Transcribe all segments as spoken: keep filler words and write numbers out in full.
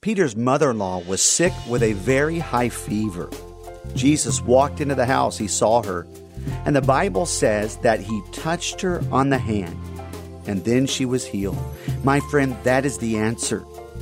Peter's mother-in-law was sick with a very high fever. Jesus walked into the house. He saw her. And the Bible says that he touched her on the hand. And then she was healed. My friend, that is the answer.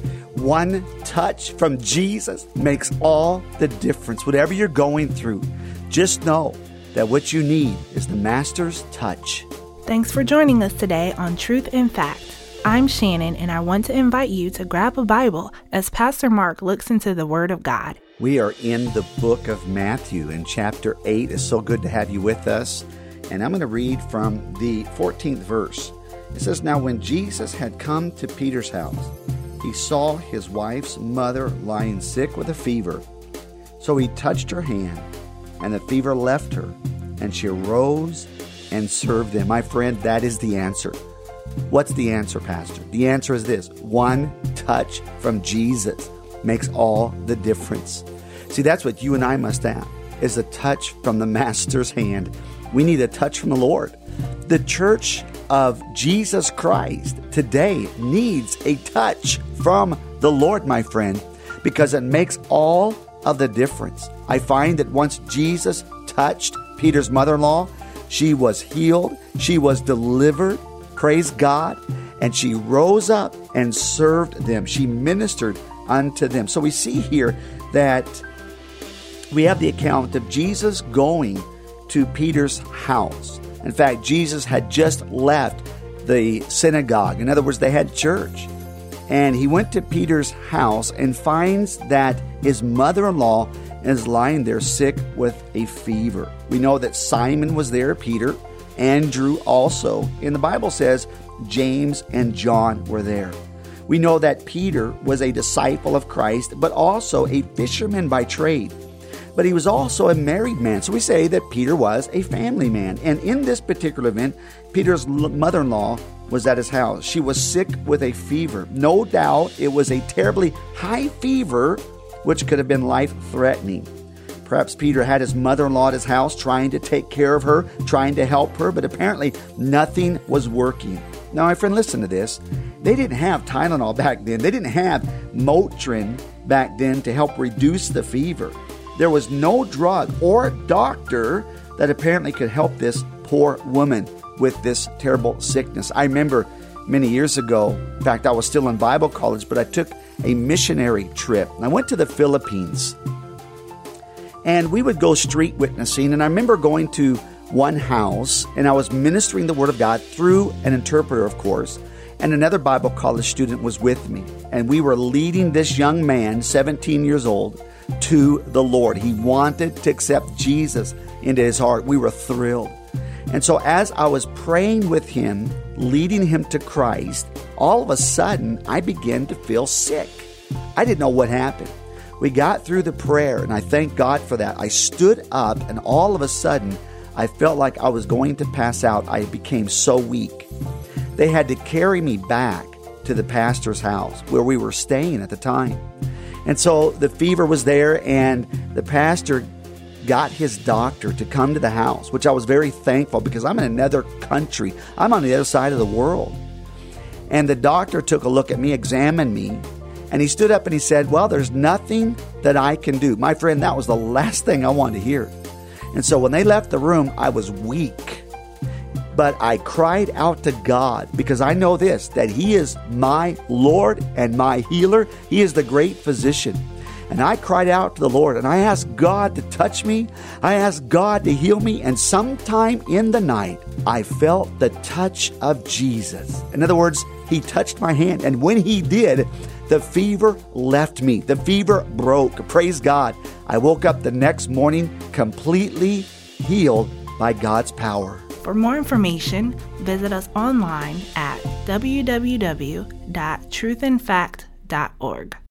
One touch from Jesus makes all the difference. Whatever you're going through, just know that what you need is the Master's touch. Thanks for joining us today on Truth in Fact. I'm Shannon, and I want to invite you to grab a Bible as Pastor Mark looks into the Word of God. We are in the book of Matthew in chapter eight. It's so good to have you with us. And I'm going to read from the fourteenth verse. It says, "Now when Jesus had come to Peter's house, he saw his wife's mother lying sick with a fever. So he touched her hand, and the fever left her, and she arose and served them." My friend, that is the answer. What's the answer, Pastor? The answer is this: one touch from Jesus makes all the difference. See, that's what you and I must have, is a touch from the Master's hand. We need a touch from the Lord. The church of Jesus Christ today needs a touch from the Lord, my friend, because it makes all of the difference. I find that once Jesus touched Peter's mother-in-law, she was healed, she was delivered, praise God, and she rose up and served them. She ministered unto them. So we see here that we have the account of Jesus going to Peter's house. In fact, Jesus had just left the synagogue. In other words, they had church. And he went to Peter's house and finds that his mother-in-law is lying there sick with a fever. We know that Simon was there, Peter, Andrew also. And the Bible says James and John were there. We know that Peter was a disciple of Christ, but also a fisherman by trade. But he was also a married man. So we say that Peter was a family man. And in this particular event, Peter's mother-in-law was at his house. She was sick with a fever. No doubt it was a terribly high fever, which could have been life-threatening. Perhaps Peter had his mother-in-law at his house trying to take care of her, trying to help her, but apparently nothing was working. Now, my friend, listen to this. They didn't have Tylenol back then. They didn't have Motrin back then to help reduce the fever. There was no drug or doctor that apparently could help this poor woman with this terrible sickness. I remember many years ago, in fact, I was still in Bible college, but I took a missionary trip. I went to the Philippines. And we would go street witnessing. And I remember going to one house, and I was ministering the Word of God through an interpreter, of course. And another Bible college student was with me. And we were leading this young man, seventeen years old, to the Lord. He wanted to accept Jesus into his heart. We were thrilled. And so as I was praying with him, leading him to Christ, all of a sudden, I began to feel sick. I didn't know what happened. We got through the prayer, and I thank God for that. I stood up, and all of a sudden, I felt like I was going to pass out. I became so weak. They had to carry me back to the pastor's house where we were staying at the time. And so the fever was there, and the pastor got his doctor to come to the house, which I was very thankful because I'm in another country. I'm on the other side of the world. And the doctor took a look at me, examined me, and he stood up and he said, "Well, there's nothing that I can do." My friend, that was the last thing I wanted to hear. And so when they left the room, I was weak. But I cried out to God because I know this, that He is my Lord and my healer. He is the great physician. And I cried out to the Lord, and I asked God to touch me. I asked God to heal me. And sometime in the night, I felt the touch of Jesus. In other words, He touched my hand. And when He did, the fever left me. The fever broke. Praise God. I woke up the next morning completely healed by God's power. For more information, visit us online at w w w dot truth in fact dot org.